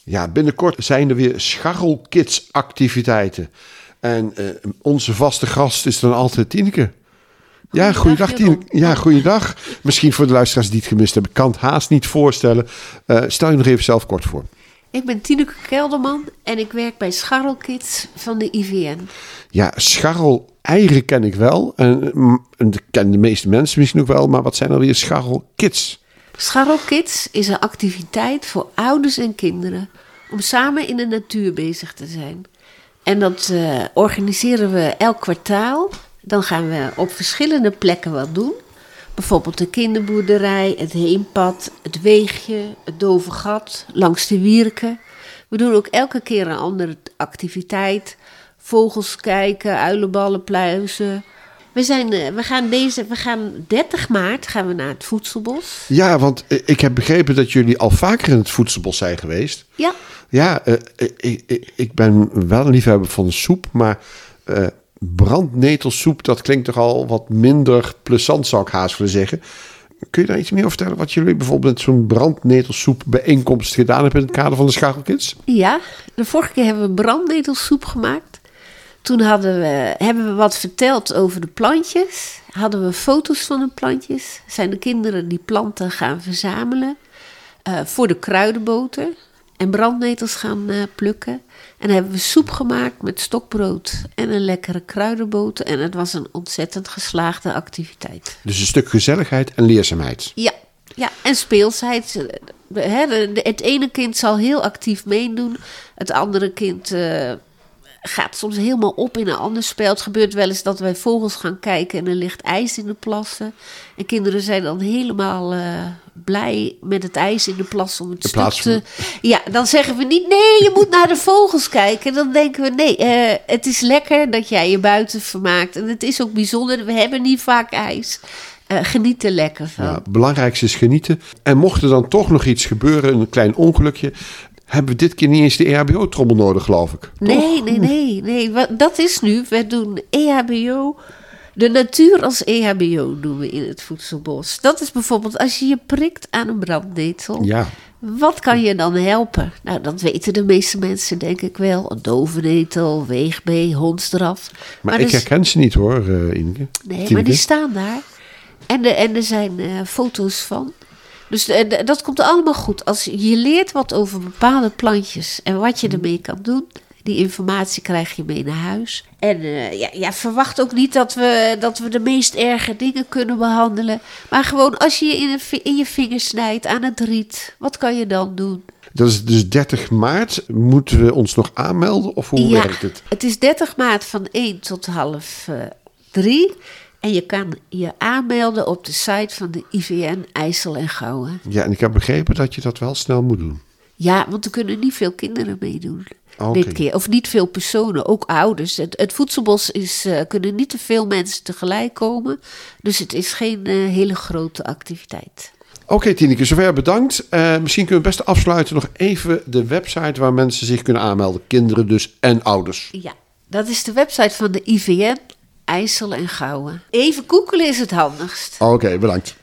Ja, binnenkort zijn er weer scharrelkids-activiteiten. En onze vaste gast is dan altijd Tineke. Ja, goeiedag Tineke. Ja, goeiedag. Misschien voor de luisteraars die het gemist hebben, kan het haast niet voorstellen. Stel je nog even zelf kort voor. Ik ben Tineke Kelderman en ik werk bij Scharrelkids van de IVN. Ja, scharrel-eieren ken ik wel. En kennen de meeste mensen misschien ook wel. Maar wat zijn alweer scharrelkids? Scharrelkids is een activiteit voor ouders en kinderen om samen in de natuur bezig te zijn. En dat organiseren we elk kwartaal. Dan gaan we op verschillende plekken wat doen. Bijvoorbeeld de kinderboerderij, het Heempad, het Weegje, het Dove Gat, langs de Wierken. We doen ook elke keer een andere activiteit. Vogels kijken, uilenballen pluizen. We gaan 30 maart gaan we naar het Voedselbos. Ja, want ik heb begrepen dat jullie al vaker in het Voedselbos zijn geweest. Ja. Ja, ik ben wel een liefhebber van de soep, maar brandnetelsoep, dat klinkt toch al wat minder plezant, zou ik haast willen zeggen. Kun je daar iets meer over vertellen wat jullie bijvoorbeeld met zo'n brandnetelsoep bijeenkomst gedaan hebben in het kader van de Scharrelkids? Ja, de vorige keer hebben we brandnetelsoep gemaakt. Toen hebben we wat verteld over de plantjes. Hadden we foto's van de plantjes. Zijn de kinderen die planten gaan verzamelen voor de kruidenboter. En brandnetels gaan plukken. En dan hebben we soep gemaakt met stokbrood en een lekkere kruidenboter. En het was een ontzettend geslaagde activiteit. Dus een stuk gezelligheid en leerzaamheid. Ja, en speelsheid. Het ene kind zal heel actief meedoen. Het andere kind gaat soms helemaal op in een ander spel. Het gebeurt wel eens dat wij vogels gaan kijken en er ligt ijs in de plassen. En kinderen zijn dan helemaal blij met het ijs in de plas om het stuk te... Ja, dan zeggen we niet, nee, je moet naar de vogels kijken. Dan denken we, nee, het is lekker dat jij je buiten vermaakt. En het is ook bijzonder, we hebben niet vaak ijs. Geniet er lekker van. Ja, het belangrijkste is genieten. En mocht er dan toch nog iets gebeuren, een klein ongelukje, hebben we dit keer niet eens de EHBO-trommel nodig, geloof ik. Nee. Dat is nu. We doen EHBO. De natuur als EHBO doen we in het Voedselbos. Dat is bijvoorbeeld als je je prikt aan een brandnetel. Ja. Wat kan je dan helpen? Nou, dat weten de meeste mensen denk ik wel. Een dovennetel, weegbee, hondsdraf. Maar ik herken ze niet hoor, Ineke. Nee, maar die staan daar. En er zijn foto's van. Dus dat komt allemaal goed. Als je leert wat over bepaalde plantjes en wat je ermee kan doen, die informatie krijg je mee naar huis. En verwacht ook niet dat we de meest erge dingen kunnen behandelen. Maar gewoon als je in je vingers snijdt aan het riet, wat kan je dan doen? Dat is dus 30 maart. Moeten we ons nog aanmelden of hoe werkt het? Het is 30 maart van 1 tot 2:30. En je kan je aanmelden op de site van de IVN IJssel en Gouwen. Ja, en ik heb begrepen dat je dat wel snel moet doen. Ja, want er kunnen niet veel kinderen meedoen dit keer. Of niet veel personen, ook ouders. Het Voedselbos kunnen niet te veel mensen tegelijk komen. Dus het is geen hele grote activiteit. Oké, Tineke, zover bedankt. Misschien kunnen we best afsluiten nog even de website waar mensen zich kunnen aanmelden. Kinderen dus en ouders. Ja, dat is de website van de IVN IJssel en Gouwen. Even googelen is het handigst. Oké, bedankt.